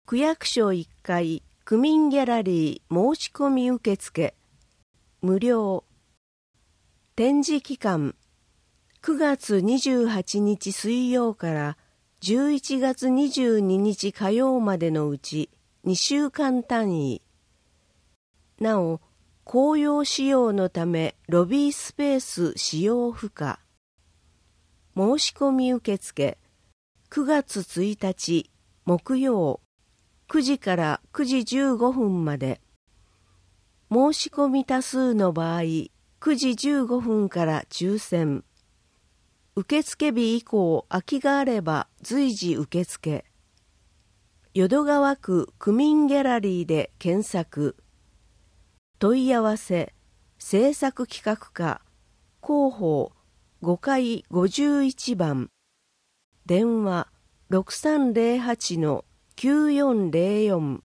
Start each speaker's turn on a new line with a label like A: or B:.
A: 区役所1階区民ギャラリー申し込み受付無料。展示期間9月28日水曜から11月22日火曜までのうち2週間単位。なお、公用使用のためロビースペース使用不可。申し込み受付9月1日木曜9時から9時15分まで。申し込み多数の場合9時15分から抽選。受付日以降空きがあれば随時受付。淀川区区民ギャラリーで検索。問い合わせ制作企画課広報5階51番電話 6308-9404